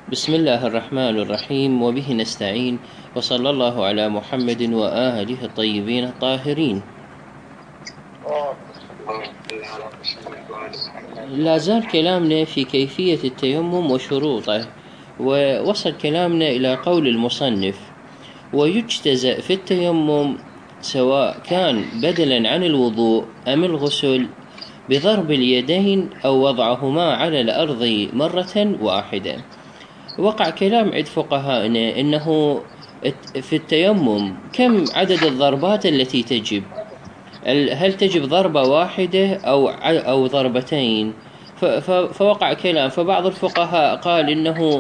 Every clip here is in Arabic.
بسم الله الرحمن الرحيم، وبه نستعين، وصلى الله على محمد وآله الطيبين الطاهرين. لا زال كلامنا في كيفية التيمم وشروطه، ووصل كلامنا إلى قول المصنف: ويجتزأ في التيمم سواء كان بدلا عن الوضوء أم الغسل بضرب اليدين أو وضعهما على الأرض مرة واحدة. وقع كلام عند فقهائنا إنه في التيمم كم عدد الضربات التي تجب؟ هل تجب ضربة واحدة أو ضربتين؟ فوقع كلام، فبعض الفقهاء قال إنه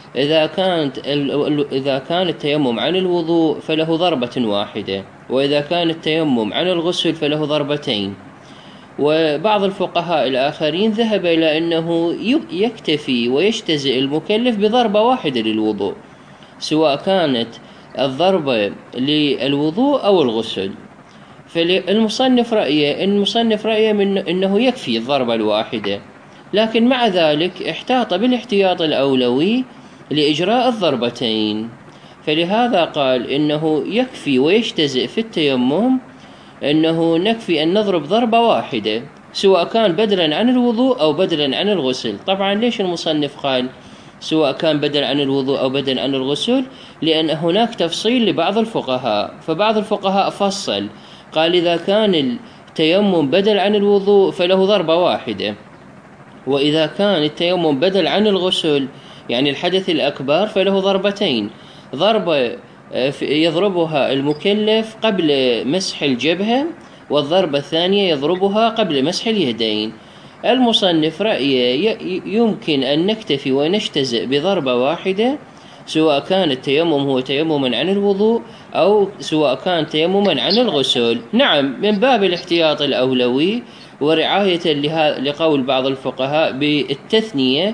إذا كان التيمم عن الوضوء فله ضربة واحدة، وإذا كان التيمم عن الغسل فله ضربتين. وبعض الفقهاء الآخرين ذهب إلى أنه يكتفي ويجتزئ المكلف بضربة واحدة للوضوء، سواء كانت الضربة للوضوء أو الغسل. فالمصنف رأيه أنه يكفي الضربة الواحدة، لكن مع ذلك احتاط بالاحتياط الأولوي لإجراء الضربتين، فلهذا قال إنه يكفي ويجتزئ في التيمم أنه نكفي أن نضرب ضربة واحدة، سواء كان بدلا عن الوضوء أو بدلا عن الغسل. طبعا ليش المصنف قال سواء كان بدل عن الوضوء أو بدل عن الغسل؟ لأن هناك تفصيل لبعض الفقهاء، فبعض الفقهاء فصل، قال إذا كان التيمم بدل عن الوضوء فله ضربة واحدة، وإذا كان التيمم بدل عن الغسل يعني الحدث الأكبر فله ضربتين: ضربة يضربها المكلف قبل مسح الجبهة، والضربة الثانية يضربها قبل مسح اليدين. المصنف رأيه يمكن أن نكتفي ونجتزئ بضربة واحدة، سواء كان التيمم هو تيمما عن الوضوء أو سواء كان تيمما عن الغسل. نعم، من باب الاحتياط الأولوي ورعاية لقول بعض الفقهاء بالتثنية،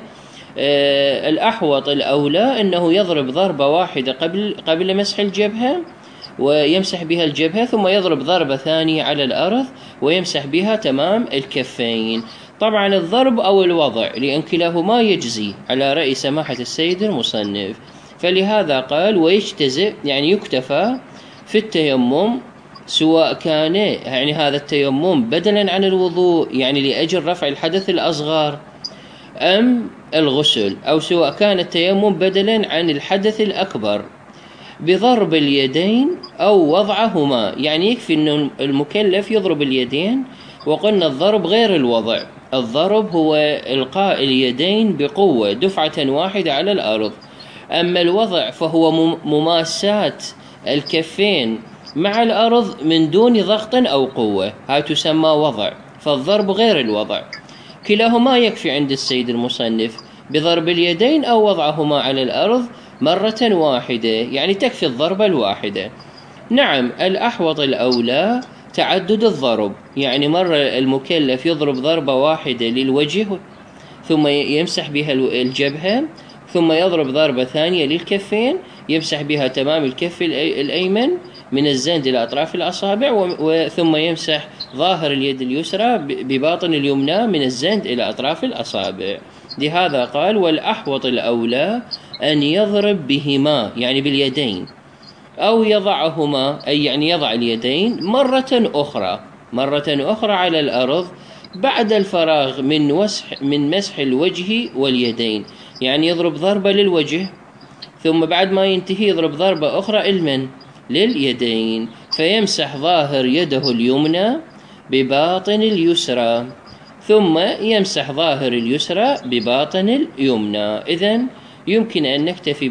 الأحوط الأولى أنه يضرب ضربة واحدة قبل مسح الجبهة ويمسح بها الجبهة، ثم يضرب ضربة ثانية على الأرض ويمسح بها تمام الكفين. طبعا الضرب أو الوضع، لأن كلاهما يجزي على رأي سماحة السيد المصنف، فلهذا قال ويجتزئ، يعني يكتفى في التيمم سواء كان يعني هذا التيمم بدلا عن الوضوء يعني لأجل رفع الحدث الأصغر أم الغسل، أو سواء كان التيمم بدلا عن الحدث الأكبر بضرب اليدين أو وضعهما. يعني يكفي أن المكلف يضرب اليدين، وقلنا الضرب غير الوضع. الضرب هو إلقاء اليدين بقوة دفعة واحدة على الأرض، أما الوضع فهو مماسات الكفين مع الأرض من دون ضغط أو قوة، هاي تسمى وضع، فالضرب غير الوضع. كلاهما يكفي عند السيد المصنف بضرب اليدين أو وضعهما على الأرض مرة واحدة، يعني تكفي الضربة الواحدة. نعم، الأحوط الأولى تعدد الضرب، يعني مرة المكلف يضرب ضربة واحدة للوجه ثم يمسح بها الجبهة، ثم يضرب ضربة ثانية للكفين يمسح بها تمام الكف الأيمن من الزند إلى أطراف الأصابع، ثم يمسح ظاهر اليد اليسرى بباطن اليمنى من الزند إلى أطراف الأصابع. لهذا قال والأحوط الأولى أن يضرب بهما، يعني باليدين، أو يضعهما، أي يعني يضع اليدين مرة أخرى على الأرض بعد الفراغ من مسح الوجه واليدين، يعني يضرب ضربة للوجه ثم بعد ما ينتهي يضرب ضربة أخرى لليدين، فيمسح ظاهر يده اليمنى بباطن اليسرى، ثم يمسح ظاهر اليسرى بباطن اليمنى. إذن يمكن أن نكتفي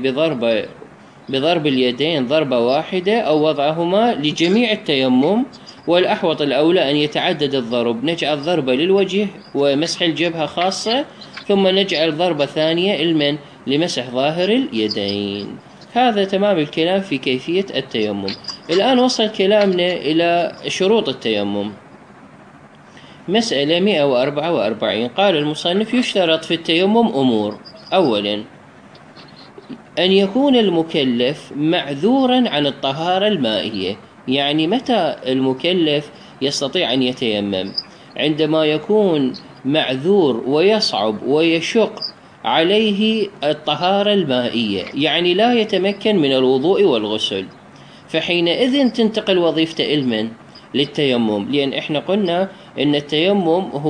بضرب اليدين ضربة واحدة أو وضعهما لجميع التيمم، والأحوط الأولى أن يتعدد الضرب، نجعل ضربة للوجه ومسح الجبهة خاصة، ثم نجعل ضربة ثانية لمسح ظاهر اليدين. هذا تمام الكلام في كيفية التيمم. الآن وصل كلامنا إلى شروط التيمم. مسألة 144، قال المصنف يشترط في التيمم أمور: أولا أن يكون المكلف معذورا عن الطهارة المائية. يعني متى المكلف يستطيع أن يتيمم؟ عندما يكون معذور ويصعب ويشق عليه الطهارة المائية، يعني لا يتمكن من الوضوء والغسل، فحينئذ تنتقل وظيفة لمن؟ للتيمم، لأن إحنا قلنا إن التيمم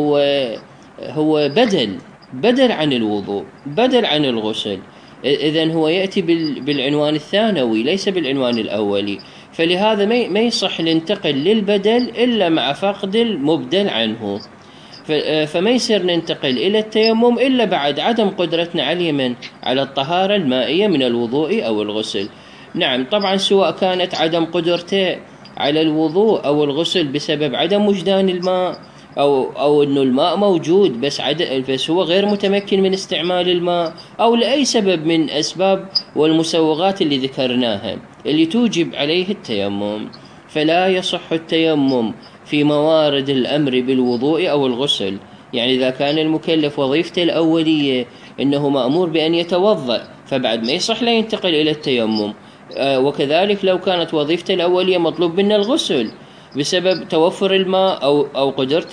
هو بدل عن الوضوء، بدل عن الغسل. إذن هو يأتي بالعنوان الثانوي ليس بالعنوان الأولي، فلهذا ما يصح ننتقل للبدل إلا مع فقد المبدل عنه. فما يصير ننتقل إلى التيمم إلا بعد عدم قدرتنا على الطهارة المائية من الوضوء أو الغسل. نعم طبعا، سواء كانت عدم قدرته على الوضوء أو الغسل بسبب عدم وجدان الماء، أو إنه الماء موجود بس هو غير متمكن من استعمال الماء، أو لأي سبب من أسباب والمسوغات اللي ذكرناها اللي توجب عليه التيمم، فلا يصح التيمم في موارد الأمر بالوضوء أو الغسل. يعني إذا كان المكلف وظيفته الأولية إنه مأمور بأن يتوضأ، فبعد ما يصح لا ينتقل إلى التيمم. وكذلك لو كانت وظيفته الأولية مطلوب منه الغسل بسبب توفر الماء أو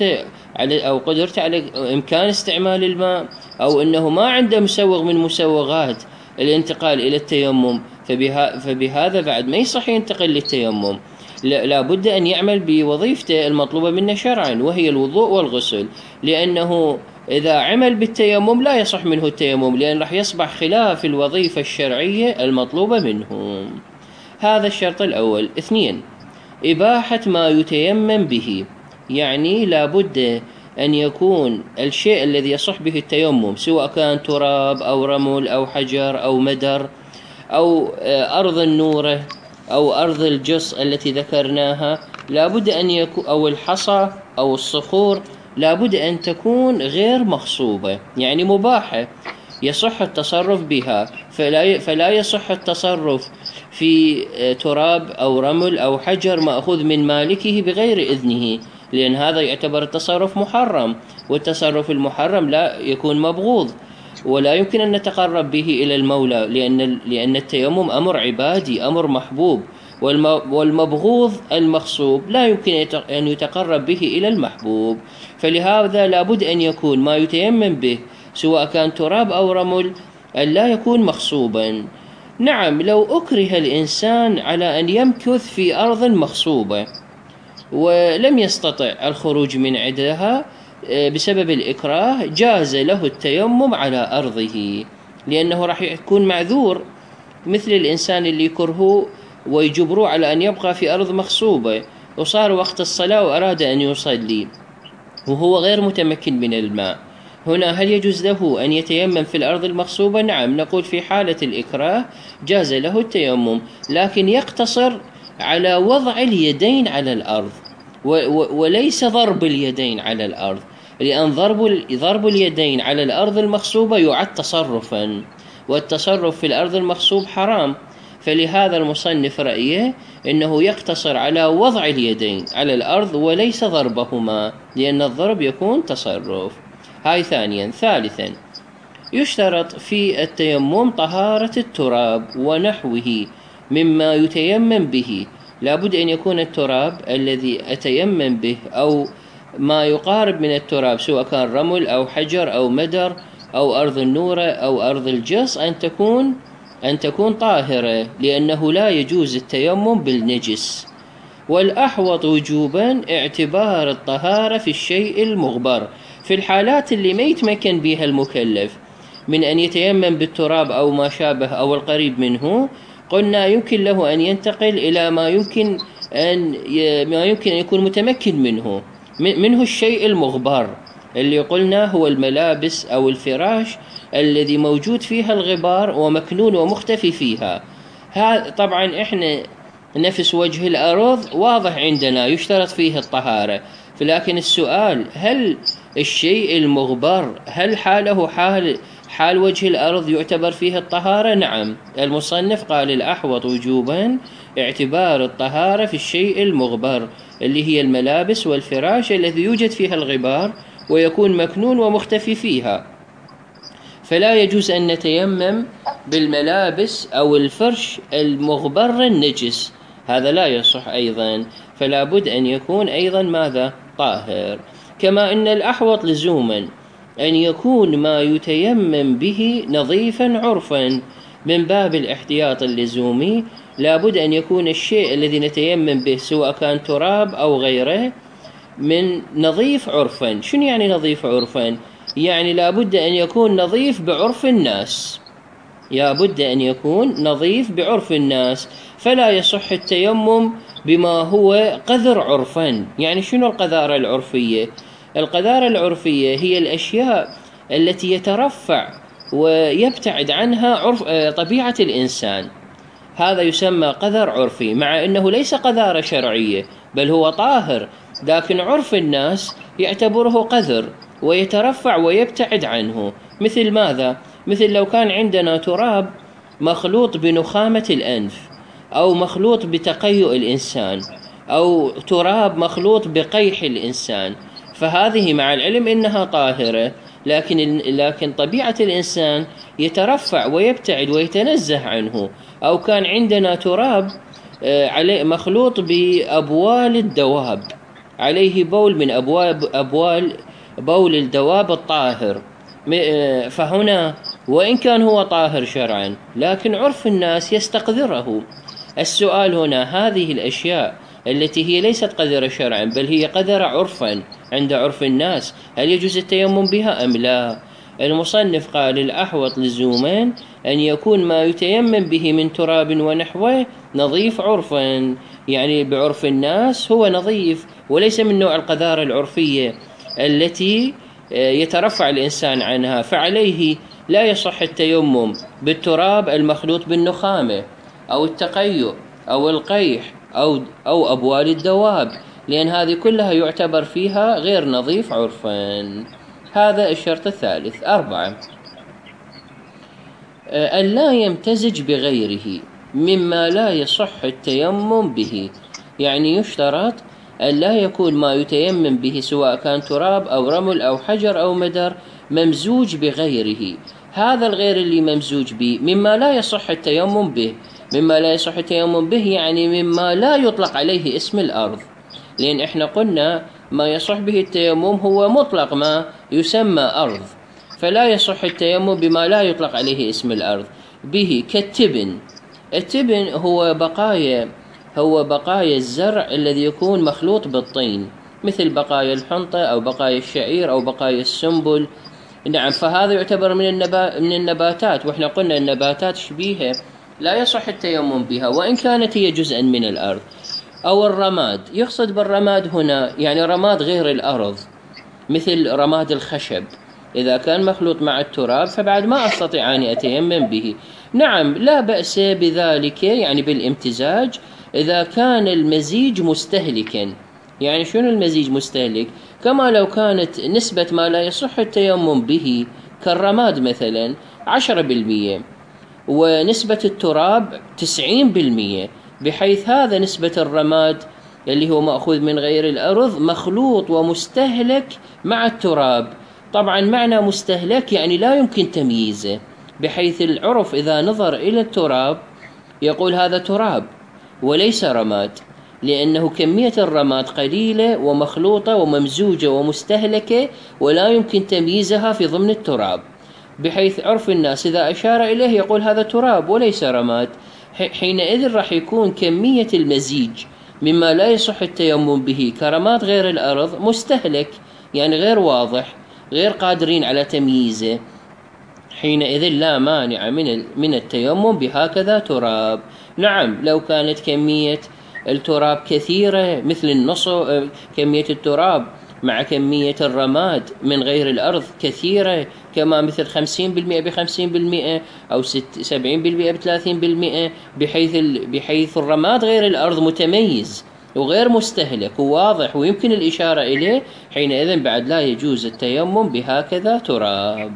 قدرته على إمكان استعمال الماء، أو أنه ما عنده مسوغ من مسوغات الانتقال إلى التيمم، فبهذا بعد ما يصح ينتقل للتيمم، لا بد أن يعمل بوظيفته المطلوبة منه شرعا وهي الوضوء والغسل، لأنه إذا عمل بالتيمم لا يصح منه التيمم، لأن راح يصبح خلاف الوظيفة الشرعية المطلوبة منه. هذا الشرط الأول. 2، إباحة ما يتيمم به، يعني لا بد أن يكون الشيء الذي يصح به التيمم سواء كان تراب أو رمل أو حجر أو مدر أو أرض النورة أو أرض الجص التي ذكرناها، لا بد أن يكون، أو الحصى أو الصخور، لا بد أن تكون غير مغصوبة، يعني مباحة يصح التصرف بها. فلا يصح التصرف في تراب أو رمل أو حجر مأخوذ من مالكه بغير إذنه، لأن هذا يعتبر التصرف محرم، والتصرف المحرم لا يكون مبغوض، ولا يمكن أن نتقرب به إلى المولى، لأن التيمم أمر عبادي، أمر محبوب، والمبغوض المغصوب لا يمكن أن يتقرب به إلى المحبوب. فلهذا لا بد أن يكون ما يتيمم به سواء كان تراب أو رمل أن لا يكون مغصوبا. نعم، لو أكره الإنسان على أن يمكث في أرض مغصوبة ولم يستطع الخروج من عندها بسبب الإكراه، جاز له التيمم على أرضه، لأنه راح يكون معذور، مثل الإنسان اللي يكرهه ويجبروه على أن يبقى في أرض مغصوبة، وصار وقت الصلاة وأراد أن يصلي وهو غير متمكن من الماء. هنا هل يجوز له أن يتيمم في الأرض المغصوبة؟ نعم، نقول في حالة الإكراه جاز له التيمم، لكن يقتصر على وضع اليدين على الأرض وليس ضرب اليدين على الأرض، لأن ضرب اليدين على الأرض المغصوبة يعد تصرفا، والتصرف في الأرض المغصوب حرام. فلهذا المصنف رأيه أنه يقتصر على وضع اليدين على الأرض وليس ضربهما، لأن الضرب يكون تصرف. هاي ثانيا. ثالثا، يشترط في التيمم طهارة التراب ونحوه مما يتيمم به، لابد أن يكون التراب الذي أتيمم به أو ما يقارب من التراب سواء كان رمل أو حجر أو مدر أو أرض النورة أو أرض الجص أن تكون طاهرة، لأنه لا يجوز التيمم بالنجس. والأحوط وجوبا اعتبار الطهارة في الشيء المغبر، في الحالات اللي ما يتمكن بها المكلف من أن يتيمم بالتراب أو ما شابه أو القريب منه، قلنا يمكن له أن ينتقل إلى ما يمكن أن يكون متمكن منه الشيء المغبر، اللي قلنا هو الملابس أو الفراش الذي موجود فيها الغبار ومكنون ومختفي فيها. هذا طبعا إحنا نفس وجه الأرض واضح عندنا يشترط فيه الطهارة، لكن السؤال هل الشيء المغبر هل حاله حال وجه الأرض يعتبر فيه الطهارة؟ نعم، المصنف قال الأحوط وجوبا اعتبار الطهارة في الشيء المغبر اللي هي الملابس والفراش الذي يوجد فيها الغبار ويكون مكنون ومختفي فيها، فلا يجوز أن نتيمم بالملابس أو الفرش المغبر النجس، هذا لا يصح أيضا، فلا بد أن يكون أيضا ماذا؟ طاهر. كما أن الأحوط لزوما أن يكون ما يتيمم به نظيفا عرفا من باب الاحتياط اللزومي. لابد أن يكون الشيء الذي نتيمم به سواء كان تراب أو غيره من نظيف عرفا. شنو يعني نظيف عرفا؟ يعني لابد أن يكون نظيف بعرف الناس، لابد أن يكون نظيف بعرف الناس، فلا يصح التيمم بما هو قذر عرفا. يعني شنو القذارة العرفية؟ القذارة العرفية هي الأشياء التي يترفع ويبتعد عنها عرف طبيعة الإنسان، هذا يسمى قذر عرفي، مع أنه ليس قذارة شرعية بل هو طاهر، لكن عرف الناس يعتبره قذر ويترفع ويبتعد عنه. مثل ماذا؟ مثل لو كان عندنا تراب مخلوط بنخامة الأنف، أو مخلوط بتقيؤ الإنسان، أو تراب مخلوط بقيح الإنسان، فهذه مع العلم إنها طاهرة، لكن طبيعة الإنسان يترفع ويبتعد ويتنزه عنه. أو كان عندنا تراب عليه مخلوط بأبوال الدواب، عليه بول من أبوال بول الدواب الطاهر، فهنا وإن كان هو طاهر شرعا لكن عرف الناس يستقذره. السؤال هنا، هذه الأشياء التي هي ليست قذرة شرعا بل هي قذرة عرفا عند عرف الناس، هل يجوز التيمم بها أم لا؟ المصنف قال الأحوط لزوما أن يكون ما يتيمم به من تراب ونحوه نظيف عرفا، يعني بعرف الناس هو نظيف وليس من نوع القذارة العرفية التي يترفع الإنسان عنها، فعليه لا يصح التيمم بالتراب المخلوط بالنخامة أو التقيؤ أو القيح أو أبوال الدواب، لأن هذه كلها يعتبر فيها غير نظيف عرفا. هذا الشرط الثالث. 4، أن لا يمتزج بغيره مما لا يصح التيمم به، يعني يشترط أن لا يكون ما يتيمم به سواء كان تراب أو رمل أو حجر أو مدر ممزوج بغيره. هذا الغير اللي ممزوج به مما لا يصح التيمم به. مما لا يصح التيمم به يعني مما لا يطلق عليه اسم الأرض، لأن إحنا قلنا ما يصح به التيمم هو مطلق ما يسمى أرض، فلا يصح التيمم بما لا يطلق عليه اسم الأرض به، كالتبن. التبن هو بقايا الزرع الذي يكون مخلوط بالطين، مثل بقايا الحنطة أو بقايا الشعير أو بقايا السنبل. نعم، فهذا يعتبر من النباتات، وإحنا قلنا النباتات شبيهة لا يصح التيمم بها وإن كانت هي جزءا من الأرض. أو الرماد، يقصد بالرماد هنا يعني رماد غير الأرض، مثل رماد الخشب، إذا كان مخلوط مع التراب فبعد ما أستطيع أن أتيمم به. نعم، لا بأس بذلك يعني بالامتزاج إذا كان المزيج مستهلكا. يعني شنو المزيج مستهلك؟ كما لو كانت نسبة ما لا يصح التيمم به كالرماد مثلا 10% ونسبة التراب 90%، بحيث هذا نسبة الرماد اللي هو مأخوذ من غير الأرض مخلوط ومستهلك مع التراب. طبعا معنى مستهلك يعني لا يمكن تمييزه، بحيث العرف إذا نظر إلى التراب يقول هذا تراب وليس رماد، لأنه كمية الرماد قليلة ومخلوطة وممزوجة ومستهلكة ولا يمكن تمييزها في ضمن التراب، بحيث عرف الناس إذا أشار إليه يقول هذا تراب وليس رماد. حينئذ راح يكون كمية المزيج مما لا يصح التيمم به كرماد غير الأرض مستهلك، يعني غير واضح، غير قادرين على تمييزه، حينئذ لا مانع من التيمم بهكذا تراب. نعم، لو كانت كمية التراب كثيرة مثل النصف، كمية التراب مع كمية الرماد من غير الأرض كثيرة، كما مثل 50% ب50% أو 70% ب30%، بحيث الرماد غير الأرض متميز وغير مستهلك وواضح ويمكن الإشارة إليه، حينئذ بعد لا يجوز التيمم بهكذا تراب.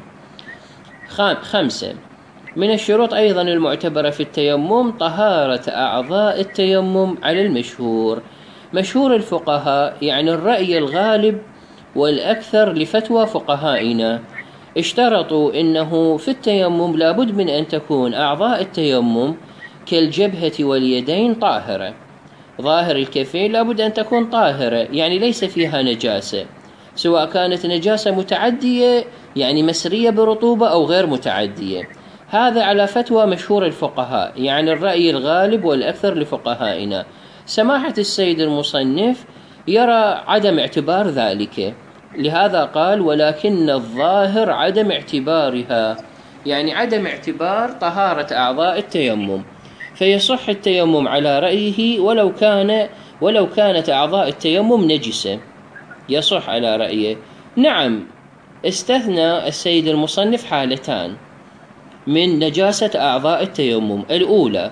5، من الشروط أيضا المعتبرة في التيمم طهارة أعضاء التيمم على المشهور. مشهور الفقهاء يعني الرأي الغالب والأكثر لفتوى فقهائنا، اشترطوا إنه في التيمم لابد من أن تكون أعضاء التيمم كالجبهة واليدين طاهرة، ظاهر الكفين لابد أن تكون طاهرة يعني ليس فيها نجاسة، سواء كانت نجاسة متعدية يعني مسرية برطوبة أو غير متعدية. هذا على فتوى مشهور الفقهاء، يعني الرأي الغالب والأكثر لفقهائنا. سماحة السيد المصنف يرى عدم اعتبار ذلك، لهذا قال: ولكن الظاهر عدم اعتبارها، يعني عدم اعتبار طهارة أعضاء التيمم، فيصح التيمم على رأيه ولو كانت أعضاء التيمم نجسة، يصح على رأيه. نعم، استثنى السيد المصنف حالتان من نجاسة أعضاء التيمم. الأولى،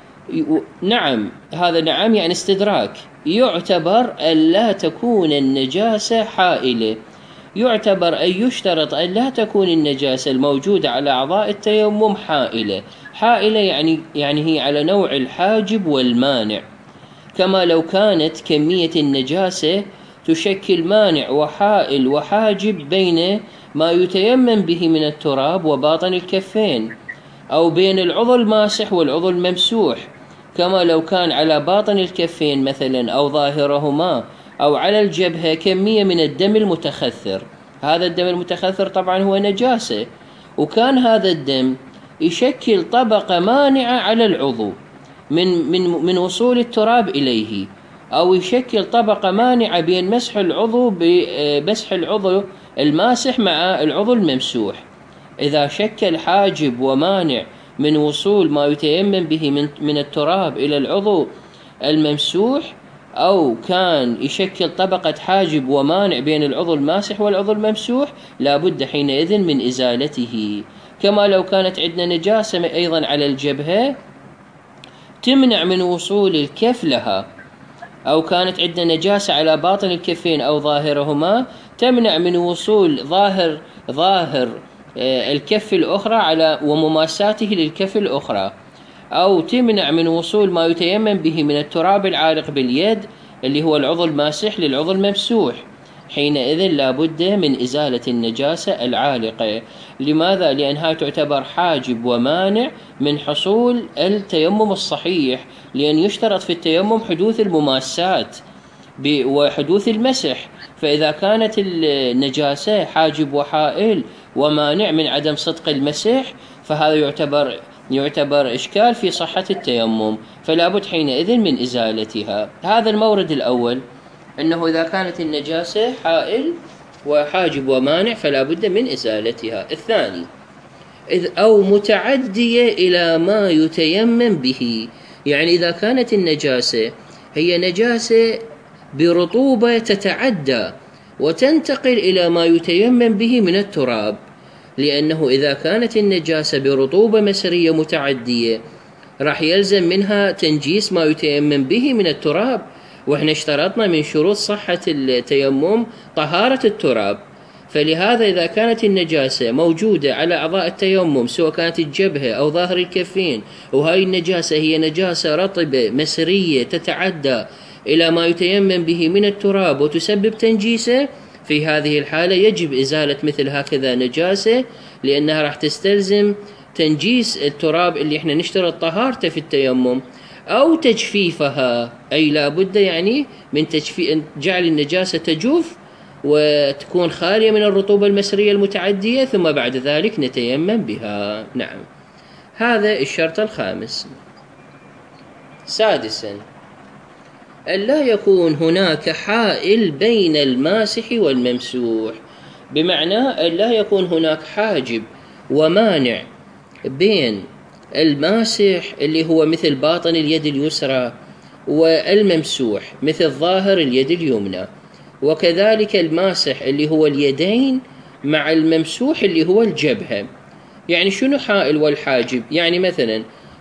نعم، هذا نعم يعني استدراك، يعتبر أن لا تكون النجاسة حائلة، يعتبر أن يشترط أن لا تكون النجاسة الموجودة على أعضاء التيمم حائلة يعني هي على نوع الحاجب والمانع، كما لو كانت كمية النجاسة تشكل مانع وحائل وحاجب بين ما يتيمم به من التراب وباطن الكفين، أو بين العضو الماسح والعضو الممسوح، كما لو كان على باطن الكفين مثلا أو ظاهرهما أو على الجبهة كمية من الدم المتخثر. هذا الدم المتخثر طبعا هو نجاسة، وكان هذا الدم يشكل طبقة مانعة على العضو من وصول التراب إليه، أو يشكل طبقة مانعة بين مسح العضو الماسح مع العضو الممسوح. إذا شكل حاجب ومانع من وصول ما يتيمم به من التراب إلى العضو الممسوح، أو كان يشكل طبقة حاجب ومانع بين العضو الماسح والعضو الممسوح، لا بد حينئذ من إزالته. كما لو كانت عندنا نجاسة أيضا على الجبهة تمنع من وصول الكف لها، أو كانت عندنا نجاسة على باطن الكفين أو ظاهرهما تمنع من وصول ظاهر الكف الأخرى ومماساته للكف الأخرى، أو تمنع من وصول ما يتيمم به من التراب العالق باليد اللي هو العضو الماسح للعضو الممسوح، حينئذ لا بد من إزالة النجاسة العالقة. لماذا؟ لأنها تعتبر حاجب ومانع من حصول التيمم الصحيح، لأن يشترط في التيمم حدوث المماسات وحدوث المسح، فإذا كانت النجاسة حاجب وحائل ومانع من عدم صدق المسح، فهذا يعتبر إشكال في صحة التيمم، فلا بد حينئذ من إزالتها. هذا المورد الأول، أنه إذا كانت النجاسة حائل وحاجب ومانع فلا بد من إزالتها. الثاني، أو متعدية إلى ما يتيمم به، يعني إذا كانت النجاسة هي نجاسة برطوبة تتعدى وتنتقل إلى ما يتيمم به من التراب، لأنه إذا كانت النجاسة برطوبة مسرية متعدية راح يلزم منها تنجيس ما يتيمم به من التراب، وإحنا اشترطنا من شروط صحة التيمم طهارة التراب. فلهذا إذا كانت النجاسة موجودة على أعضاء التيمم سواء كانت الجبهة أو ظاهر الكفين، وهاي النجاسة هي نجاسة رطبة مسرية تتعدى إلى ما يتيمم به من التراب وتسبب تنجيسه، في هذه الحالة يجب إزالة مثل هكذا نجاسة، لأنها راح تستلزم تنجيس التراب اللي احنا نشترط طهارته في التيمم، أو تجفيفها، أي لا بد يعني من جعل النجاسة تجوف وتكون خالية من الرطوبة المسرية المتعدية، ثم بعد ذلك نتيمم بها. نعم، هذا الشرط الخامس. سادسا، ألا يكون هناك حائل بين الماسح والممسوح، بمعنى ألا يكون هناك حاجب ومانع بين الماسح اللي هو مثل باطن اليد اليسرى والممسوح مثل ظاهر اليد اليمنى، وكذلك الماسح اللي هو اليدين مع الممسوح اللي هو الجبهة. يعني شنو حائل والحاجب؟ يعني مثلا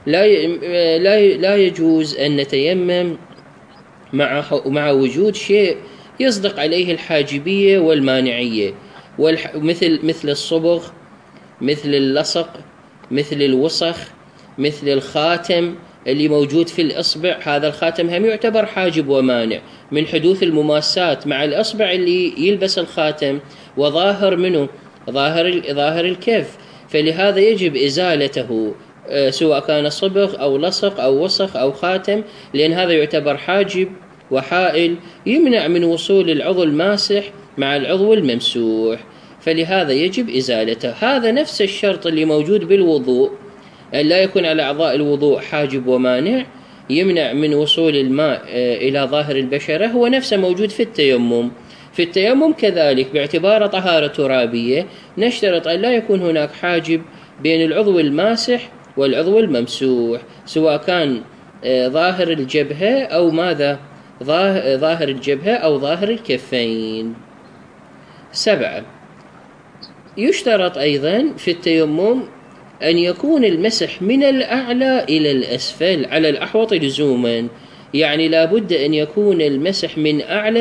لا يجوز أن نتيمم مع وجود شيء يصدق عليه الحاجبية والمانعية، مثل الصبغ، مثل اللصق، مثل الوسخ، مثل الخاتم اللي موجود في الإصبع. هذا الخاتم هم يعتبر حاجب ومانع من حدوث المماسات مع الإصبع اللي يلبس الخاتم وظاهر منه ظاهر الكف، فلهذا يجب إزالته سواء كان صبغ أو لصق أو وسخ أو خاتم، لأن هذا يعتبر حاجب وحائل يمنع من وصول العضو الماسح مع العضو الممسوح، فلهذا يجب إزالته. هذا نفس الشرط اللي موجود بالوضوء، أن لا يكون على أعضاء الوضوء حاجب ومانع يمنع من وصول الماء إلى ظاهر البشرة، هو نفسه موجود في التيمم. في التيمم كذلك باعتبار طهارة ترابية نشترط أن لا يكون هناك حاجب بين العضو الماسح والعضو الممسوح، سواء كان ظاهر الجبهة أو ماذا؟ ظاهر الجبهة أو ظاهر الكفين. 7. يشترط أيضا في التيمم أن يكون المسح من الأعلى إلى الأسفل على الأحوط لزوما، يعني لا بد أن يكون المسح من أعلى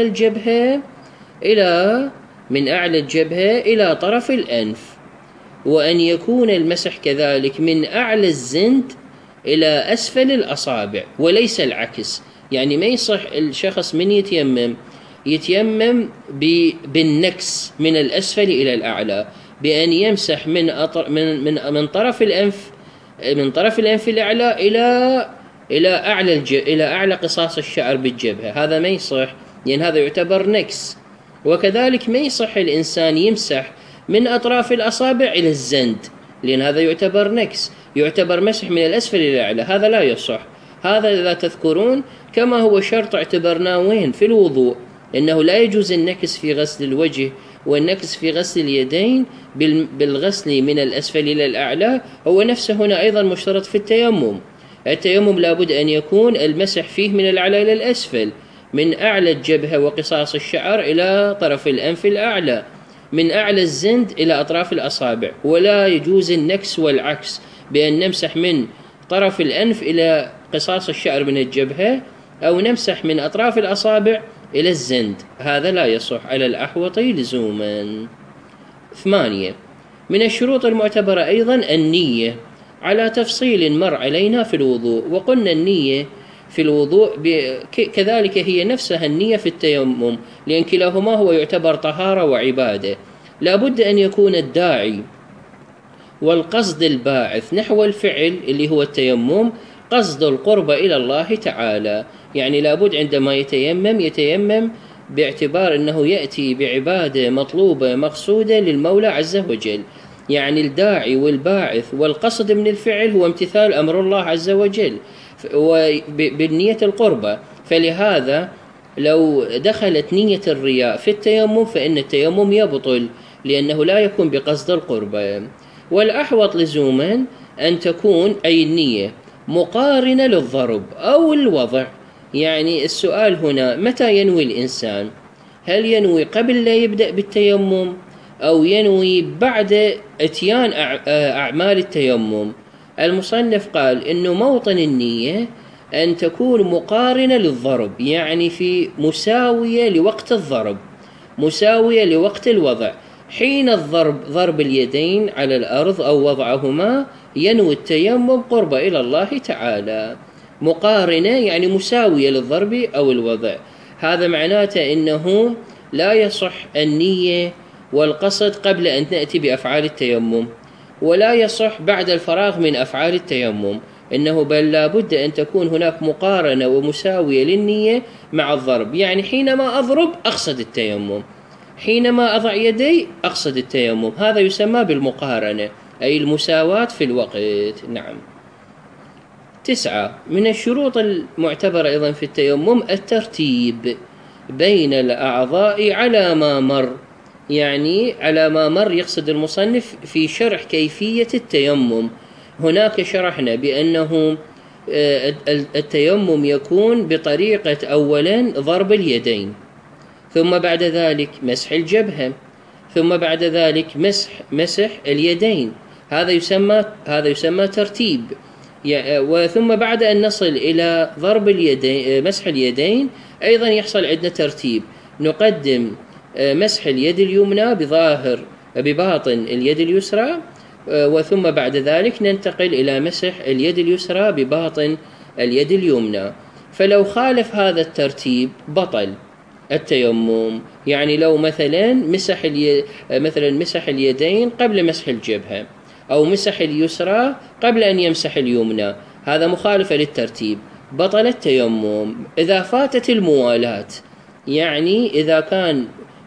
الجبهة إلى طرف الأنف، وأن يكون المسح كذلك من أعلى الزند إلى أسفل الأصابع وليس العكس. يعني ما يصح الشخص من يتيمم بالنكس من الأسفل إلى الأعلى، بأن يمسح من طرف الأنف الأعلى إلى أعلى قصاص الشعر بالجبهة، هذا ما يصح، لأن هذا يعتبر نكس. وكذلك ما يصح الإنسان يمسح من أطراف الأصابع إلى الزند، لأن هذا يعتبر نكس، يعتبر مسح من الأسفل إلى الأعلى، هذا لا يصح. هذا إذا تذكرون كما هو شرط اعتبرناه وين في الوضوء، إنه لا يجوز النكس في غسل الوجه والنكس في غسل اليدين بالغسل من الأسفل إلى الأعلى، هو نفسه هنا أيضا مشترط في التيمم. التيمم لابد أن يكون المسح فيه من الأعلى إلى الأسفل، من أعلى الجبهة وقصاص الشعر إلى طرف الأنف الأعلى، من أعلى الزند إلى أطراف الأصابع، ولا يجوز النكس والعكس، بأن نمسح من طرف الأنف إلى قصاص الشعر من الجبهة، أو نمسح من أطراف الأصابع إلى الزند، هذا لا يصح على الأحوط لزوما. 8. من الشروط المعتبرة أيضا النية، على تفصيل مر علينا في الوضوء، وقلنا النية في الوضوء كذلك هي نفسها النية في التيمم، لأن كلاهما هو يعتبر طهارة وعبادة. لا بد أن يكون الداعي والقصد الباعث نحو الفعل اللي هو التيمم قصد القرب إلى الله تعالى، يعني لابد عندما يتيمم باعتبار أنه يأتي بعبادة مطلوبة مقصودة للمولى عز وجل، يعني الداعي والباعث والقصد من الفعل هو امتثال أمر الله عز وجل بالنية القربة. فلهذا لو دخلت نية الرياء في التيمم فإن التيمم يبطل، لأنه لا يكون بقصد القربة. والأحوط لزوما أن تكون أي النية مقارنة للضرب أو الوضع. يعني السؤال هنا متى ينوي الإنسان؟ هل ينوي قبل لا يبدأ بالتيمم أو ينوي بعد إتيان أعمال التيمم؟ المصنف قال إنه موطن النية أن تكون مقارنة للضرب، يعني في مساوية لوقت الضرب، مساوية لوقت الوضع. حين ضرب اليدين على الأرض أو وضعهما ينوي التيمم قرب إلى الله تعالى، مقارنة يعني مساوية للضرب أو الوضع. هذا معناته إنه لا يصح النية والقصد قبل أن نأتي بأفعال التيمم، ولا يصح بعد الفراغ من أفعال التيمم، إنه بل لا بد أن تكون هناك مقارنة ومساوية للنية مع الضرب. يعني حينما أضرب أقصد التيمم، حينما أضع يدي أقصد التيمم، هذا يسمى بالمقارنة، أي المساواة في الوقت. نعم. 9. من الشروط المعتبرة أيضا في التيمم الترتيب بين الأعضاء على ما مر، يعني على ما مر يقصد المصنف في شرح كيفية التيمم. هناك شرحنا بأنه التيمم يكون بطريقة أولا ضرب اليدين، ثم بعد ذلك مسح الجبهة، ثم بعد ذلك مسح اليدين، هذا يسمى ترتيب. وثم بعد أن نصل إلى ضرب اليدين مسح اليدين أيضا يحصل عندنا ترتيب، نقدم مسح اليد اليمنى بباطن اليد اليسرى، وثم بعد ذلك ننتقل إلى مسح اليد اليسرى بباطن اليد اليمنى. فلو خالف هذا الترتيب بطل التيمم. يعني لو مثلا مسح اليدين قبل مسح الجبهة، أو مسح اليسرى قبل أن يمسح اليمنى، هذا مخالفة للترتيب، بطل التيمم. إذا فاتت الموالاة، يعني إذا كان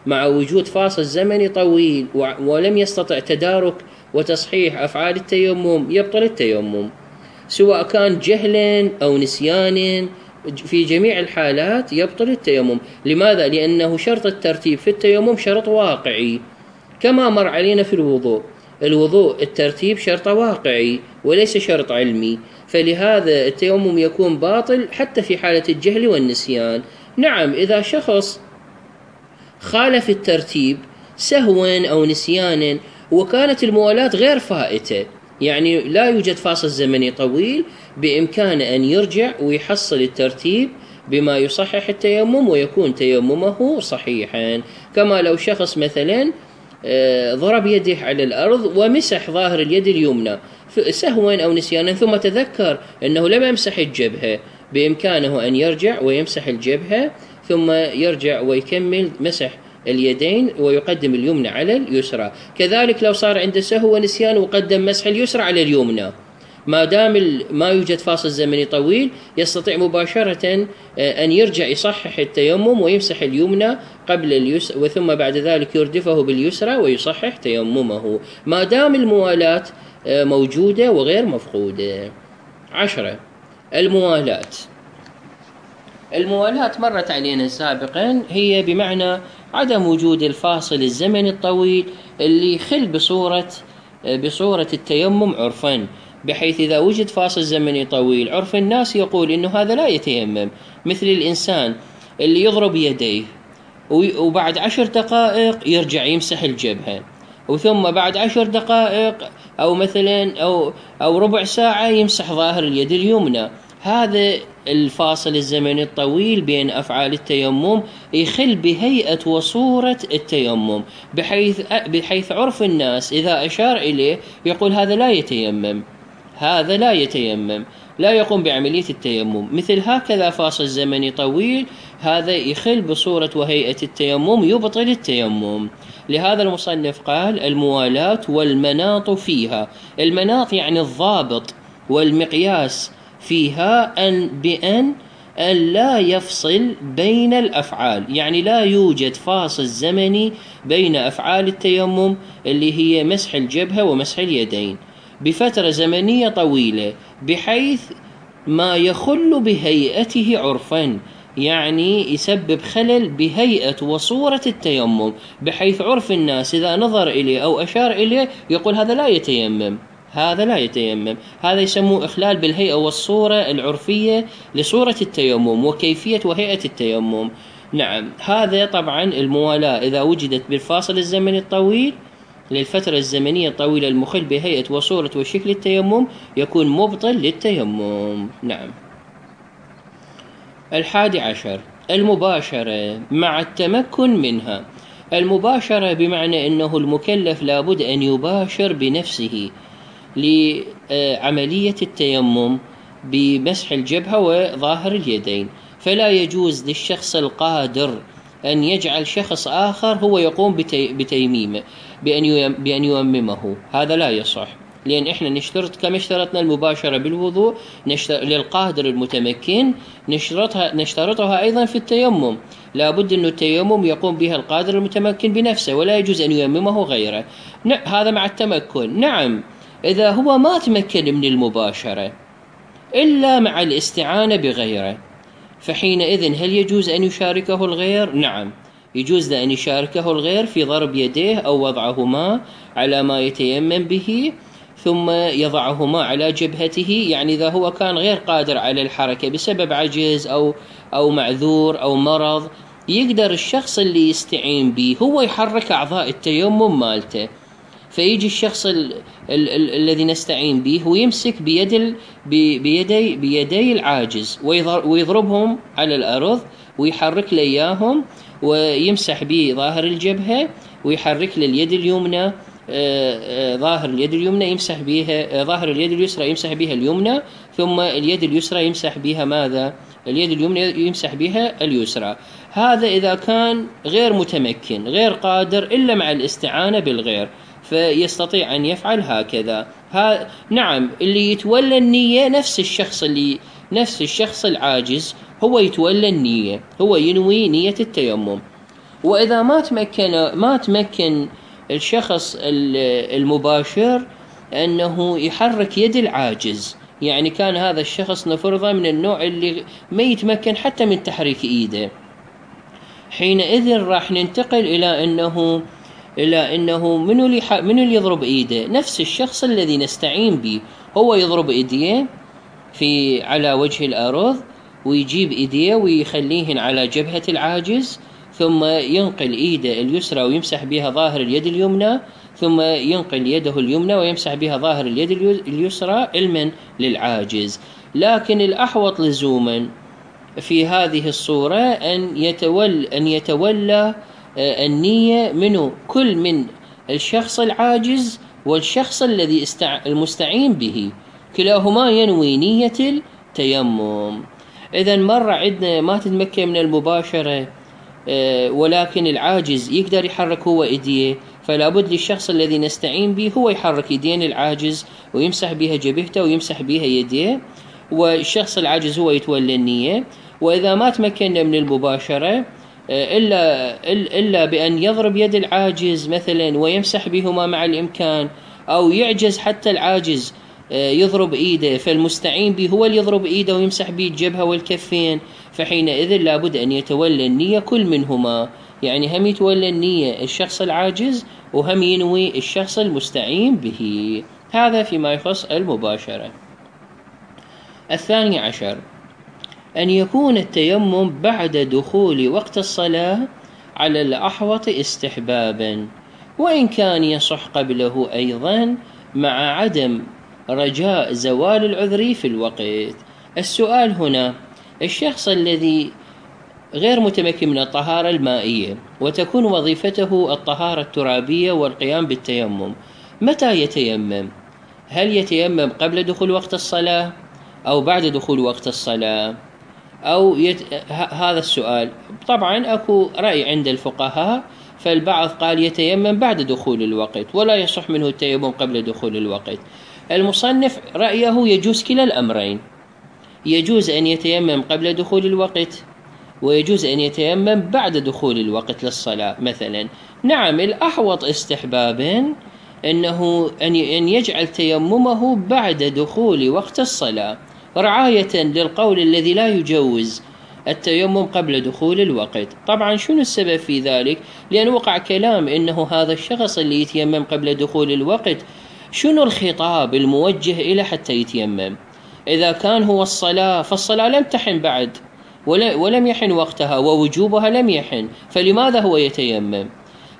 مع وجود فاصل زمني طويل ولم يستطع تدارك وتصحيح أفعال التيمم يبطل التيمم، سواء كان جهلا أو نسيانا، في جميع الحالات يبطل التيمم. لماذا؟ لأنه شرط الترتيب في التيمم شرط واقعي، كما مر علينا في الوضوء الترتيب شرط واقعي وليس شرط علمي، فلهذا التيمم يكون باطل حتى في حالة الجهل والنسيان. نعم، إذا شخص خالف الترتيب سهوا أو نسيانا وكانت الموالاة غير فائتة، يعني لا يوجد فاصل زمني طويل، بإمكانه أن يرجع ويحصل الترتيب بما يصحح التيمم ويكون تيممه صحيحا. كما لو شخص مثلا ضرب يده على الأرض ومسح ظاهر اليد اليمنى سهوا أو نسيانا، ثم تذكر أنه لم يمسح الجبهة، بإمكانه أن يرجع ويمسح الجبهة ثم يرجع ويكمل مسح اليدين ويقدم اليمنى على اليسرى. كذلك لو صار عنده سهو ونسيان وقدم مسح اليسرى على اليمنى، ما دام ما يوجد فاصل زمني طويل يستطيع مباشرة أن يرجع يصحح التيمم ويمسح اليمنى قبل اليسرى، وثم بعد ذلك يردفه باليسرى ويصحح تيممه، ما دام الموالاة موجودة وغير مفقودة. 10. الموالاة مرت علينا سابقا، هي بمعنى عدم وجود الفاصل الزمني الطويل اللي يخل بصورة التيمم عرفا، بحيث إذا وجد فاصل زمني طويل عرف الناس يقول إنه هذا لا يتيمم، مثل الإنسان اللي يضرب يديه وبعد 10 دقائق يرجع يمسح الجبهة، وثم بعد 10 دقائق أو مثلا أو ربع ساعة يمسح ظاهر اليد اليمنى. هذا الفاصل الزمني الطويل بين أفعال التيمم يخل بهيئة وصورة التيمم، بحيث عرف الناس إذا أشار إليه يقول هذا لا يتيمم، لا يقوم بعملية التيمم. مثل هكذا فاصل زمني طويل هذا يخل بصورة وهيئة التيمم يبطل التيمم. لهذا المصنف قال الموالاة والمناط فيها. المناط يعني الضابط والمقياس فيها بأن لا يفصل بين الأفعال، يعني لا يوجد فاصل زمني بين أفعال التيمم اللي هي مسح الجبهة ومسح اليدين بفترة زمنية طويلة، بحيث ما يخل بهيئته عرفا، يعني يسبب خلل بهيئة وصورة التيمم، بحيث عرف الناس إذا نظر إليه أو أشار إليه يقول هذا لا يتيمم. هذا يسموه إخلال بالهيئة والصورة العرفية لصورة التيمم وكيفية وهيئة التيمم. نعم، هذا طبعا الموالاة إذا وجدت بالفاصل الزمني الطويل للفترة الزمنية الطويلة المخل بهيئة وصورة وشكل التيمم يكون مبطل للتيمم. نعم. 11. المباشرة مع التمكن منها. المباشرة بمعنى أنه المكلف لابد أن يباشر بنفسه لعملية التيمم بمسح الجبهة وظاهر اليدين، فلا يجوز للشخص القادر أن يجعل شخص آخر هو يقوم بتيميمه بأن ييممه، هذا لا يصح، لأن إحنا نشترط كما اشترطنا المباشرة بالوضوء للقادر المتمكن نشترطها أيضا في التيمم، لابد أن التيمم يقوم بها القادر المتمكن بنفسه ولا يجوز أن ييممه غيره. هذا مع التمكن. نعم، إذا هو ما تمكن من المباشرة إلا مع الاستعانة بغيره، فحينئذ هل يجوز أن يشاركه الغير؟ نعم، يجوز أن يشاركه الغير في ضرب يديه أو وضعهما على ما يتيمم به ثم يضعهما على جبهته، يعني إذا هو كان غير قادر على الحركة بسبب عجز أو معذور أو مرض، يقدر الشخص اللي يستعين به هو يحرك أعضاء التيمم مالته، فيجي الشخص الذي نستعين به ويمسك بيدي العاجز ويضربهم على الأرض ويحرك له إياهم ويمسح به ظاهر الجبهة ويحرك له اليد اليمنى، ظاهر اليد اليمنى يمسح بها، ظاهر اليد اليسرى يمسح بها اليمنى، ثم اليد اليسرى يمسح بها ماذا؟ اليد اليمنى يمسح بها اليسرى. هذا إذا كان غير متمكن غير قادر إلا مع الاستعانة بالغير فيستطيع أن يفعل هكذا. نعم، اللي يتولى النية نفس الشخص العاجز هو يتولى النية، هو ينوي نية التيمم، وإذا ما تمكن الشخص المباشر أنه يحرك يد العاجز، يعني كان هذا الشخص نفرضه من النوع اللي ما يتمكن حتى من تحريك إيده، حينئذ راح ننتقل إلى أنه منو اللي يضرب إيده؟ نفس الشخص الذي نستعين به، هو يضرب إيديه على وجه الأرض، ويجيب إيديه ويخليهن على جبهة العاجز، ثم ينقل إيده اليسرى ويمسح بها ظاهر اليد اليمنى، ثم ينقل يده اليمنى ويمسح بها ظاهر اليد اليسرى علما للعاجز. لكن الأحوط لزوما في هذه الصورة أن يتولى النية منه كل من الشخص العاجز والشخص الذي المستعين به، كلاهما ينوي نية التيمم. إذن مرة عندنا ما تتمكن من المباشرة ولكن العاجز يقدر يحرك هو إيديه، فلا بد للشخص الذي نستعين به هو يحرك يدين العاجز ويمسح بها جبهته ويمسح بها يديه، والشخص العاجز هو يتولى النية. وإذا ما تمكن من المباشرة إلا بأن يضرب يد العاجز مثلا ويمسح بهما مع الإمكان، أو يعجز حتى العاجز يضرب إيده، فالمستعين به هو اللي يضرب إيده ويمسح به الجبهة والكفين، فحينئذ لابد أن يتولى النية كل منهما، يعني هم يتولى النية الشخص العاجز وهم ينوي الشخص المستعين به. هذا فيما يخص المباشرة. 12 أن يكون التيمم بعد دخول وقت الصلاة على الأحوط استحبابا، وإن كان يصح قبله أيضا مع عدم رجاء زوال العذر في الوقت. السؤال هنا: الشخص الذي غير متمكن من الطهارة المائية وتكون وظيفته الطهارة الترابية والقيام بالتيمم، متى يتيمم؟ هل يتيمم قبل دخول وقت الصلاة أو بعد دخول وقت الصلاة؟ هذا السؤال. طبعا أكو رأي عند الفقهاء، فالبعض قال يتيمم بعد دخول الوقت ولا يصح منه التيمم قبل دخول الوقت. المصنف رأيه يجوز كلا الأمرين، يجوز أن يتيمم قبل دخول الوقت ويجوز أن يتيمم بعد دخول الوقت للصلاة مثلا. نعم، الأحوط استحبابا أنه أن يجعل تيممه بعد دخول وقت الصلاة، رعاية للقول الذي لا يجوز التيمم قبل دخول الوقت. طبعا شنو السبب في ذلك؟ لأن وقع كلام إنه هذا الشخص اللي يتيمم قبل دخول الوقت شنو الخطاب الموجه إلى حتى يتيمم؟ إذا كان هو الصلاة، فالصلاة لم تحن بعد ولم يحن وقتها ووجوبها لم يحن، فلماذا هو يتيمم؟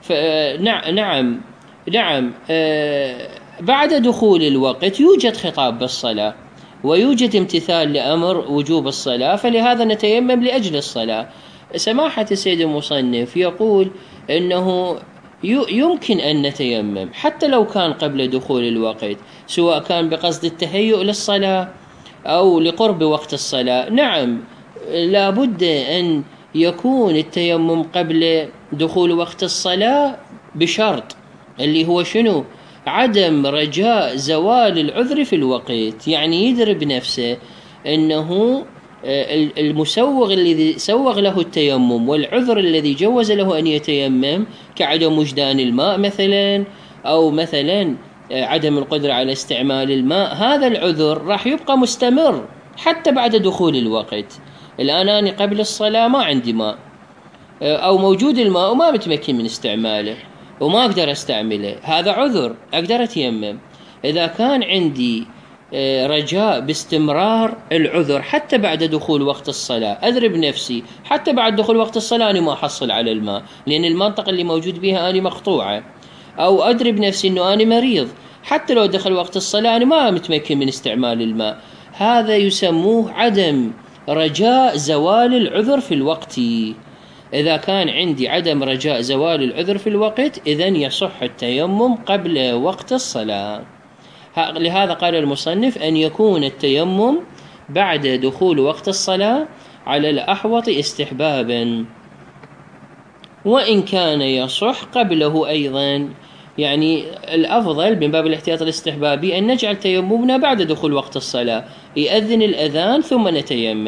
نعم بعد دخول الوقت يوجد خطاب بالصلاة ويوجد امتثال لأمر وجوب الصلاة، فلهذا نتيمم لأجل الصلاة. سماحة السيد المصنف يقول إنه يمكن أن نتيمم حتى لو كان قبل دخول الوقت، سواء كان بقصد التهيؤ للصلاة أو لقرب وقت الصلاة. نعم، لا بد أن يكون التيمم قبل دخول وقت الصلاة بشرط، اللي هو شنو؟ عدم رجاء زوال العذر في الوقت. يعني يدري بنفسه أنه المسوغ الذي سوغ له التيمم والعذر الذي جوز له أن يتيمم كعدم وجدان الماء مثلا، أو مثلا عدم القدرة على استعمال الماء، هذا العذر راح يبقى مستمر حتى بعد دخول الوقت. الآن أنا قبل الصلاة ما عندي ماء، أو موجود الماء وما متمكن من استعماله وما أقدر استعمله، هذا عذر أقدر أتيمم. إذا كان عندي رجاء باستمرار العذر حتى بعد دخول وقت الصلاة، أدري بنفسي حتى بعد دخول وقت الصلاة أنا ما أحصل على الماء لأن المنطقة اللي موجود بها أنا مقطوعة، أو أدري بنفسي أنه أنا مريض حتى لو دخل وقت الصلاة أنا ما متمكن من استعمال الماء، هذا يسموه عدم رجاء زوال العذر في الوقت. إذا كان عندي عدم رجاء زوال العذر في الوقت إذن يصح التيمم قبل وقت الصلاة. لهذا قال المصنف أن يكون التيمم بعد دخول وقت الصلاة على الأحوط استحبابا، وإن كان يصح قبله أيضا. يعني الأفضل من باب الاحتياط الاستحبابي أن نجعل تيممنا بعد دخول وقت الصلاة، يأذن الأذان ثم نتيمم.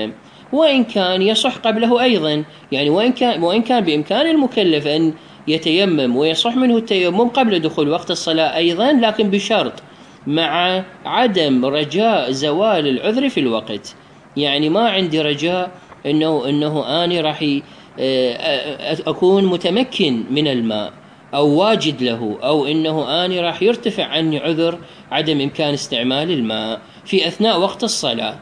وإن كان يصح قبله أيضا، يعني وإن كان بإمكان المكلف أن يتيمم ويصح منه التيمم قبل دخول وقت الصلاة أيضا، لكن بشرط مع عدم رجاء زوال العذر في الوقت. يعني ما عندي رجاء أنه أنا راح أكون متمكن من الماء أو واجد له، أو أنه أنا راح يرتفع عني عذر عدم إمكان استعمال الماء في أثناء وقت الصلاة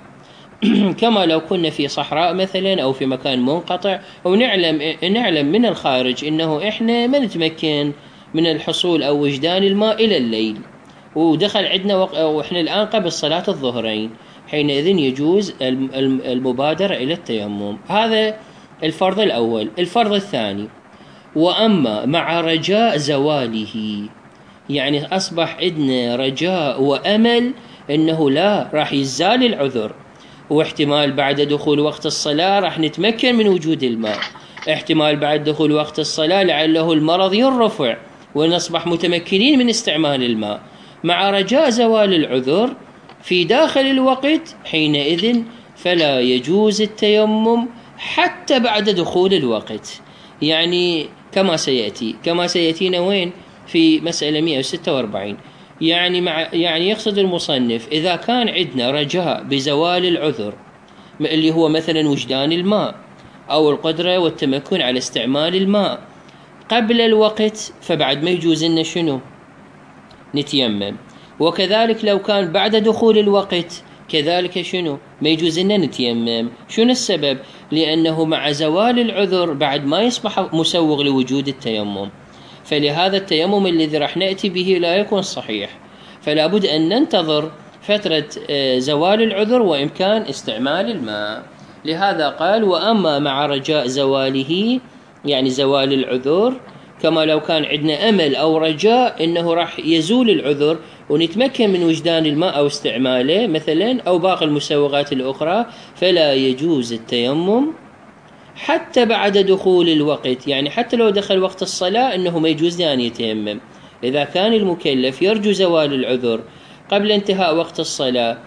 كما لو كنا في صحراء مثلا أو في مكان منقطع، أو نعلم من الخارج أنه إحنا ما نتمكن من الحصول أو وجدان الماء إلى الليل، ودخل عندنا وإحنا الآن قبل صلاة الظهرين، حينئذ يجوز المبادرة إلى التيمم. هذا الفرض الأول. الفرض الثاني: وأما مع رجاء زواله، يعني أصبح عندنا رجاء وأمل أنه لا راح يزال العذر، واحتمال بعد دخول وقت الصلاة راح نتمكن من وجود الماء، احتمال بعد دخول وقت الصلاة لعله المرض ينرفع ونصبح متمكنين من استعمال الماء، مع رجاء زوال العذر في داخل الوقت، حينئذ فلا يجوز التيمم حتى بعد دخول الوقت. يعني كما سيأتينا وين في مسألة 146. يعني يقصد المصنف إذا كان عندنا رجاء بزوال العذر اللي هو مثلا وجدان الماء أو القدرة والتمكن على استعمال الماء قبل الوقت، فبعد ما يجوز لنا شنو؟ نتيمم. وكذلك لو كان بعد دخول الوقت كذلك شنو؟ ما يجوز لنا نتيمم. شنو السبب؟ لأنه مع زوال العذر بعد ما يصبح مسوغ لوجود التيمم، فلهذا التيمم الذي راح نأتي به لا يكون صحيح، فلا بد أن ننتظر فترة زوال العذر وإمكان استعمال الماء. لهذا قال: وأما مع رجاء زواله، يعني زوال العذر، كما لو كان عندنا أمل أو رجاء أنه راح يزول العذر ونتمكن من وجدان الماء أو استعماله مثلا أو باقي المسوغات الأخرى، فلا يجوز التيمم حتى بعد دخول الوقت. يعني حتى لو دخل وقت الصلاة أنه ما يجوز أن يتيمم. إذا كان المكلف يرجو زوال العذر قبل انتهاء وقت الصلاة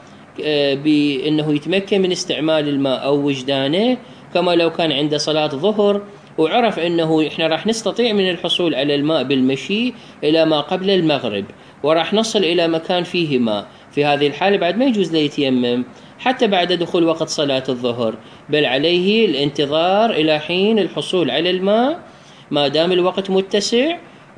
بأنه يتمكن من استعمال الماء أو وجدانه، كما لو كان عنده صلاة ظهر وعرف أنه إحنا راح نستطيع من الحصول على الماء بالمشي إلى ما قبل المغرب وراح نصل إلى مكان فيه ماء، في هذه الحالة بعد ما يجوز له يتيمم حتى بعد دخول وقت صلاة الظهر، بل عليه الانتظار إلى حين الحصول على الماء ما دام الوقت متسع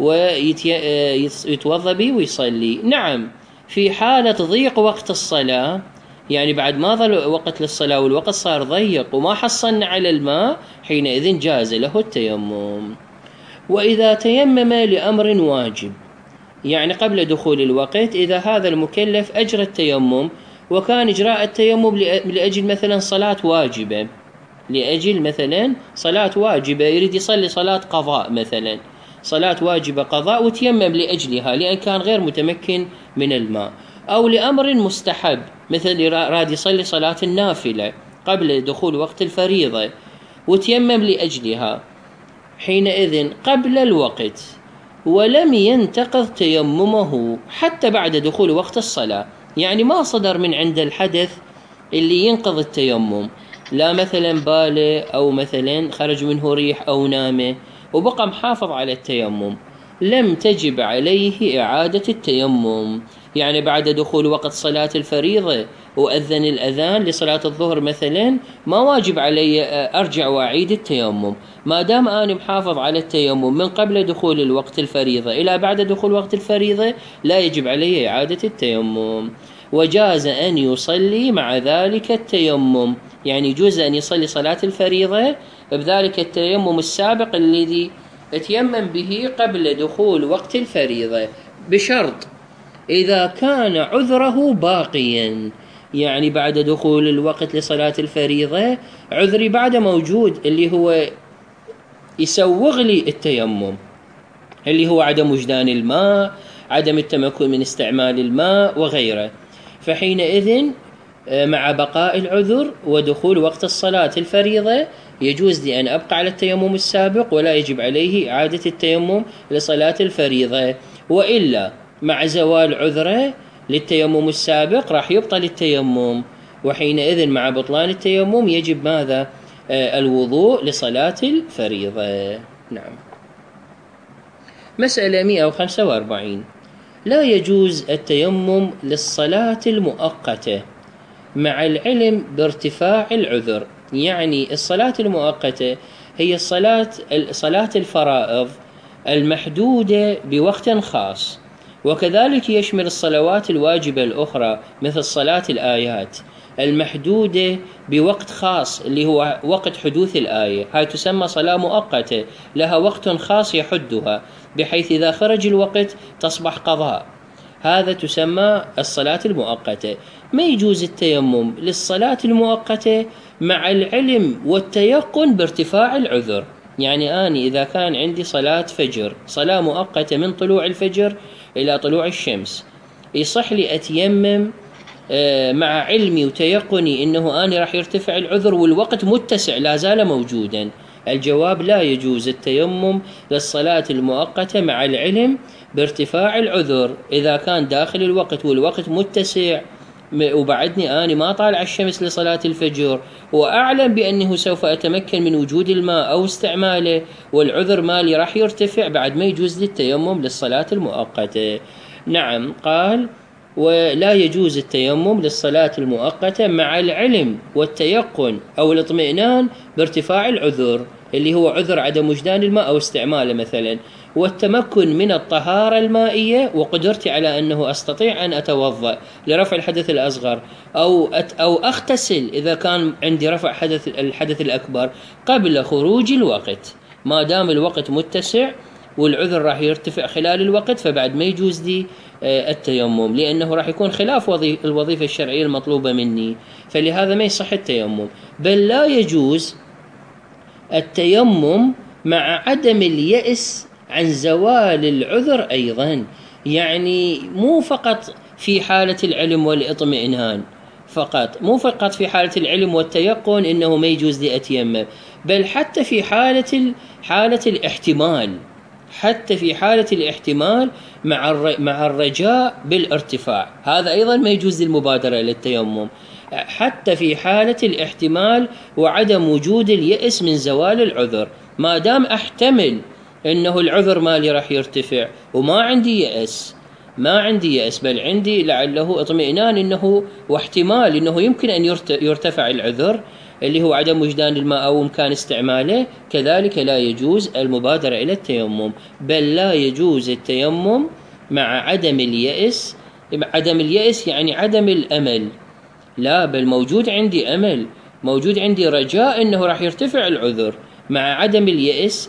ويتوضأ به ويصلي. نعم، في حالة ضيق وقت الصلاة، يعني بعد ما ظل وقت للصلاة والوقت صار ضيق وما حصلنا على الماء، حينئذ جاز له التيمم. وإذا تيمم لأمر واجب، يعني قبل دخول الوقت، إذا هذا المكلف أجرى التيمم وكان إجراء التيمم لأجل مثلا صلاة واجبة، لأجل مثلا صلاة واجبة يريد يصلي صلاة قضاء مثلا، صلاة واجبة قضاء وتيمم لأجلها لأن كان غير متمكن من الماء، أو لأمر مستحب مثل راد يصلي صلاة النافلة قبل دخول وقت الفريضة وتيمم لأجلها، حينئذ قبل الوقت ولم ينتقض تيممه حتى بعد دخول وقت الصلاة، يعني ما صدر من عند الحدث اللي ينقض التيمم، لا مثلا باله أو مثلا خرج منه ريح أو نامه وبقى محافظ على التيمم، لم تجب عليه إعادة التيمم. يعني بعد دخول وقت صلاة الفريضة وأذن الأذان لصلاة الظهر مثلا، ما واجب علي أرجع وأعيد التيمم، ما دام أنا محافظ على التيمم من قبل دخول الوقت الفريضة إلى بعد دخول وقت الفريضة، لا يجب علي إعادة التيمم. وجاز أن يصلي مع ذلك التيمم، يعني يجوز أن يصلي صلاة الفريضة بذلك التيمم السابق الذي اتيمم به قبل دخول وقت الفريضة، بشرط إذا كان عذره باقيا، يعني بعد دخول الوقت لصلاة الفريضة عذري بعد موجود اللي هو يسوغ لي التيمم، اللي هو عدم وجدان الماء، عدم التمكن من استعمال الماء وغيره، فحينئذ مع بقاء العذر ودخول وقت الصلاة الفريضة يجوز لي أن أبقى على التيمم السابق ولا يجب عليه إعادة التيمم لصلاة الفريضة، وإلا مع زوال عذره للتيمم السابق راح يبطل التيمم وحينئذ مع بطلان التيمم يجب ماذا؟ الوضوء لصلاة الفريضة. نعم. مسألة 145: لا يجوز التيمم للصلاة المؤقتة مع العلم بارتفاع العذر. يعني الصلاة المؤقتة هي صلاة الفرائض المحدودة بوقت خاص، وكذلك يشمل الصلوات الواجبة الأخرى مثل صلاة الآيات المحدودة بوقت خاص اللي هو وقت حدوث الآية، هاي تسمى صلاة مؤقتة لها وقت خاص يحدها، بحيث إذا خرج الوقت تصبح قضاء. هذا تسمى الصلاة المؤقتة. ما يجوز التيمم للصلاة المؤقتة مع العلم والتيقن بارتفاع العذر. يعني أنا إذا كان عندي صلاة فجر، صلاة مؤقتة من طلوع الفجر إلى طلوع الشمس، يصح لي أتيمم مع علمي وتيقني أنه أنا راح يرتفع العذر والوقت متسع لا زال موجودا؟ الجواب: لا يجوز التيمم للصلاة المؤقتة مع العلم بارتفاع العذر. إذا كان داخل الوقت والوقت متسع وبعدني أنا ما طالع الشمس لصلاة الفجر وأعلم بأنه سوف أتمكن من وجود الماء أو استعماله والعذر مالي راح يرتفع، بعد ما يجوز لي التيمم للصلاة المؤقتة. نعم. قال: ولا يجوز التيمم للصلاة المؤقتة مع العلم والتيقن أو الاطمئنان بارتفاع العذر اللي هو عذر عدم وجدان الماء أو استعماله مثلا، والتمكن من الطهارة المائية وقدرتي على أنه أستطيع أن أتوضأ لرفع الحدث الأصغر أو أغتسل إذا كان عندي رفع الحدث الأكبر قبل خروج الوقت. ما دام الوقت متسع والعذر راح يرتفع خلال الوقت فبعد ما يجوز لي التيمم، لأنه راح يكون خلاف الوظيفة الشرعية المطلوبة مني، فلهذا ما يصح التيمم. بل لا يجوز التيمم مع عدم اليأس عن زوال العذر أيضا. يعني مو فقط في حالة العلم والإطمئنان فقط، مو فقط في حالة العلم والتيقن إنه ما يجوز لي أتيمم، بل حتى في حالة الاحتمال، حتى في حالة الاحتمال مع الرجاء بالارتفاع، هذا أيضا ما يجوز المبادرة إلى التيمم. حتى في حالة الاحتمال وعدم وجود اليأس من زوال العذر، ما دام أحتمل أنه العذر مالي راح يرتفع وما عندي يأس، بل عندي لعله اطمئنان أنه واحتمال أنه يمكن أن يرتفع العذر اللي هو عدم وجدان الماء أو إمكان استعماله، كذلك لا يجوز المبادرة إلى التيمم. بل لا يجوز التيمم مع عدم اليأس. عدم اليأس يعني عدم الأمل، لا، بل موجود عندي أمل، موجود عندي رجاء أنه راح يرتفع العذر، مع عدم اليأس،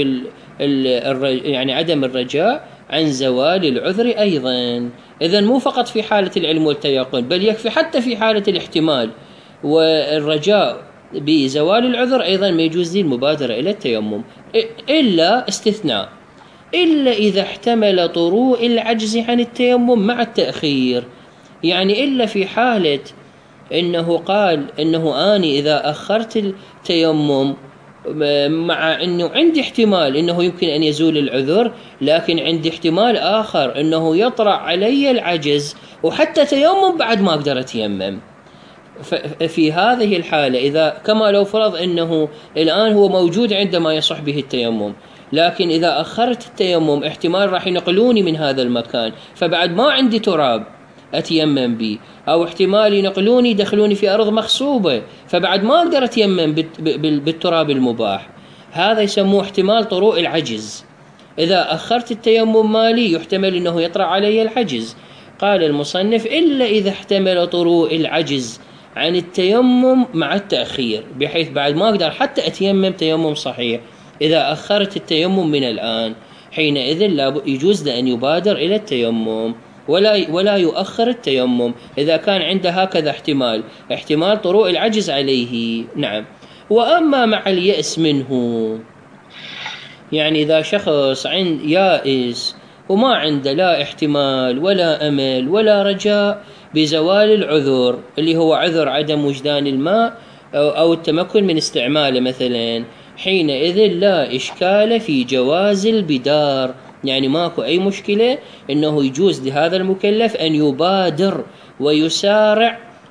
يعني عدم الرجاء عن زوال العذر أيضا. إذن مو فقط في حالة العلم والتيقن، بل يكفي حتى في حالة الاحتمال والرجاء بزوال العذر أيضا ما يجوز لي المبادرة إلى التيمم، إلا استثناء، إلا إذا احتمل طروء العجز عن التيمم مع التأخير. يعني إلا في حالة إنه قال إنه أنا إذا أخرت التيمم مع أنه عندي احتمال أنه يمكن أن يزول العذر، لكن عندي احتمال آخر أنه يطرأ علي العجز وحتى تيمم بعد ما أقدر أتيمم. في هذه الحالة إذا كما لو فرض أنه الآن هو موجود عندما يصح به التيمم، لكن إذا أخرت التيمم احتمال راح ينقلوني من هذا المكان فبعد ما عندي تراب أتيمم به، أو احتمال ينقلوني يدخلوني في أرض مخصوبة فبعد ما أقدر أتيمم بالتراب المباح، هذا يسموه احتمال طروء العجز. إذا أخرت التيمم مالي يحتمل أنه يطرأ علي العجز. قال المصنف: إلا إذا احتمل طروء العجز عن التيمم مع التأخير، بحيث بعد ما أقدر حتى أتيمم تيمم صحيح، إذا أخرت التيمم من الآن حينئذ لا يجوز لأن يبادر إلى التيمم ولا يؤخر التيمم إذا كان عنده هكذا احتمال طروء العجز عليه. نعم. وأما مع اليأس منه، يعني إذا شخص يائس وما عنده لا احتمال ولا أمل ولا رجاء بزوال العذر اللي هو عذر عدم وجدان الماء أو التمكن من استعماله مثلا، حينئذ لا إشكال في جواز البدار، يعني ماكو أي مشكلة أنه يجوز لهذا المكلف أن يبادر ويسارع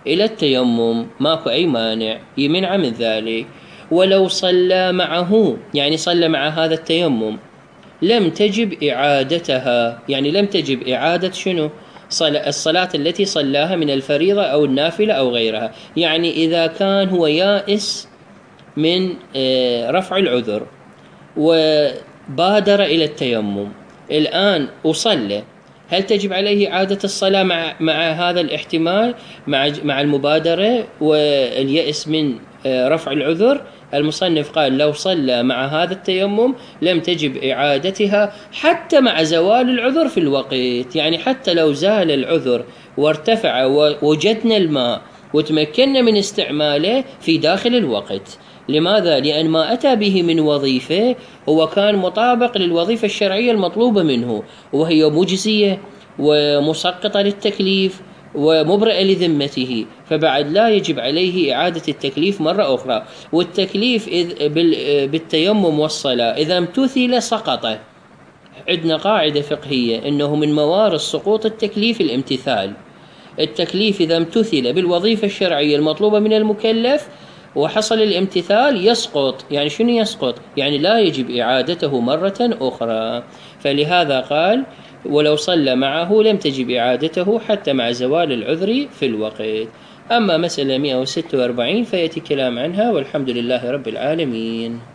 إلى التيمم ماكو أي مانع يمنع من ذلك. ولو صلى معه، يعني صلى مع هذا التيمم، لم تجب إعادتها، يعني لم تجب إعادة شنو؟ الصلاة التي صلاها من الفريضة أو النافلة أو غيرها. يعني إذا كان هو يائس من رفع العذر وبادر إلى التيمم الآن وصلى، هل تجب عليه إعادة الصلاة مع هذا الاحتمال، مع المبادرة واليأس من رفع العذر؟ المصنف قال لو صلى مع هذا التيمم لم تجب إعادتها حتى مع زوال العذر في الوقت. يعني حتى لو زال العذر وارتفع ووجدنا الماء وتمكنا من استعماله في داخل الوقت. لماذا؟ لأن ما أتى به من وظيفة هو كان مطابق للوظيفة الشرعية المطلوبة منه، وهي مجزية ومسقطة للتكليف ومبرئة لذمته، فبعد لا يجب عليه إعادة التكليف مرة أخرى. والتكليف بالتيمم والصلاة إذا امتثل سقط. عندنا قاعدة فقهية أنه من موارد سقوط التكليف الامتثال. التكليف إذا امتثل بالوظيفة الشرعية المطلوبة من المكلف وحصل الامتثال يسقط. يعني شنو يسقط؟ يعني لا يجب إعادته مرة أخرى. فلهذا قال ولو صلى معه لم تجب إعادته حتى مع زوال العذر في الوقت. أما مسألة 146 فيأتي كلام عنها، والحمد لله رب العالمين.